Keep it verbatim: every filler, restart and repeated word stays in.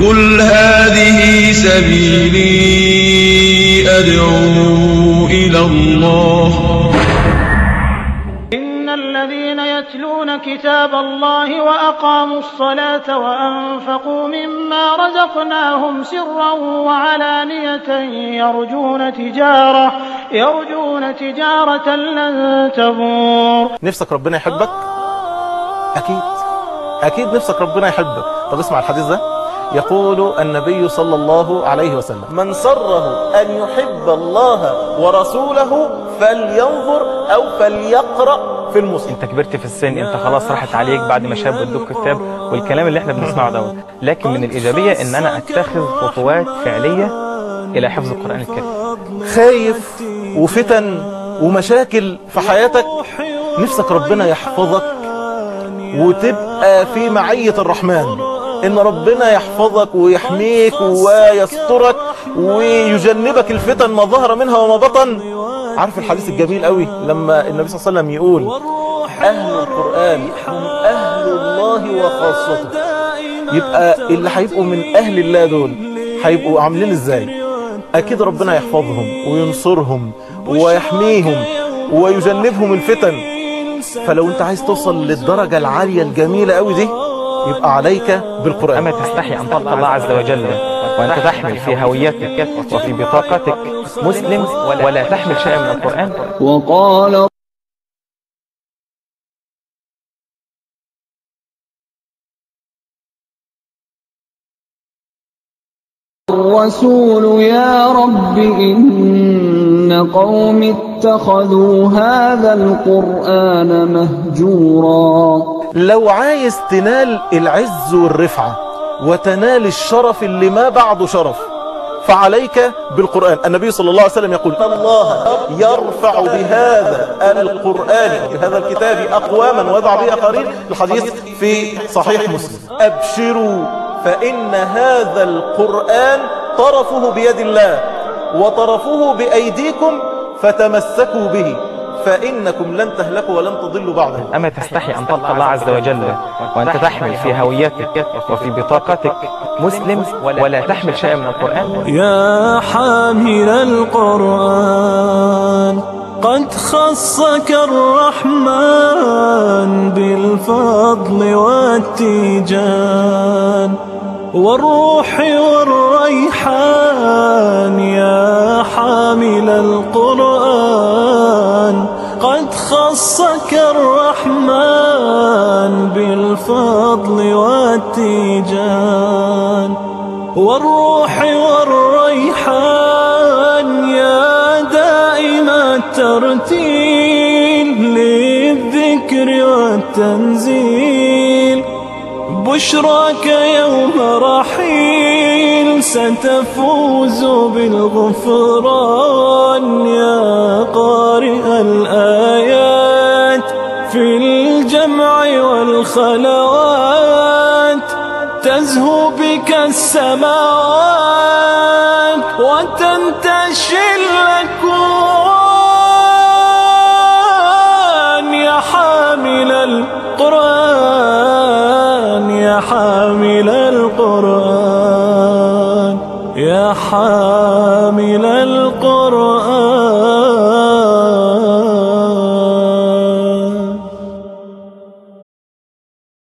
قل هذه سبيلي أدعو إلى الله. إن الذين يتلون كتاب الله وأقاموا الصلاة وأنفقوا مما رزقناهم سرا وعلانية يرجون تجارة يرجون تجارة لن تبور. نفسك ربنا يحبك؟ أكيد أكيد نفسك ربنا يحبك. طب اسمع الحديث ده، يقول النبي صلى الله عليه وسلم: من سره أن يحب الله ورسوله فلينظر أو فليقرأ في المسلم. انت كبرت في السن، انت خلاص راحت عليك بعد ما شاب ادوك كتاب والكلام اللي احنا بنسمعه دوت، لكن من الإيجابية ان انا اتخذ خطوات فعلية الى حفظ القرآن الكريم. خايف وفتن ومشاكل في حياتك، نفسك ربنا يحفظك وتبقى في معية الرحمن، ان ربنا يحفظك ويحميك ويسترك ويجنبك الفتن ما ظهر منها وما بطن. عارف الحديث الجميل قوي لما النبي صلى الله عليه وسلم يقول: اهل القرآن هم اهل الله وخاصته. يبقى اللي هيبقوا من اهل الله دول هيبقوا عاملين ازاي؟ اكيد ربنا يحفظهم وينصرهم ويحميهم ويجنبهم الفتن. فلو انت عايز توصل للدرجة العالية الجميلة قوي دي، يبقى عليك بالقرآن. أما تستحي أن تلقى الله عز وجل وأنت تحمل في هويتك وفي بطاقتك مسلم ولا تحمل شيئا من القرآن؟ وقال الرسول: يا رب إن قوم اتخذوا هذا القرآن مهجورا. لو عايز تنال العز والرفعة وتنال الشرف اللي ما بعده شرف، فعليك بالقرآن. النبي صلى الله عليه وسلم يقول: الله يرفع بهذا القرآن بهذا الكتاب أقواما ويضع به آخرين. الحديث في صحيح مسلم. أبشروا فإن هذا القرآن طرفه بيد الله وطرفه بأيديكم فتمسكوا به فإنكم لن تهلكوا ولن تضلوا بعده. أما تستحي أن تلقى الله عز وجل وأنت تحمل في هويتك وفي بطاقتك مسلم ولا تحمل شيئا من القرآن؟ يا حامل القرآن قد خصك الرحمن بالفضل والتيجان والروح والريحان. يا حامل القرآن قد خصك الرحمن بالفضل والتيجان والروح والريحان. يا دائم الترتيل للذكر والتنزيل، بشراك يوم رحيل ستفوز بالغفران. يا قارئ الآيات في الجمع والخلوات، تزهو بك السماوات وتنتشي الأكوان. يا حامل القرآن يا حامل القرآن يا حامل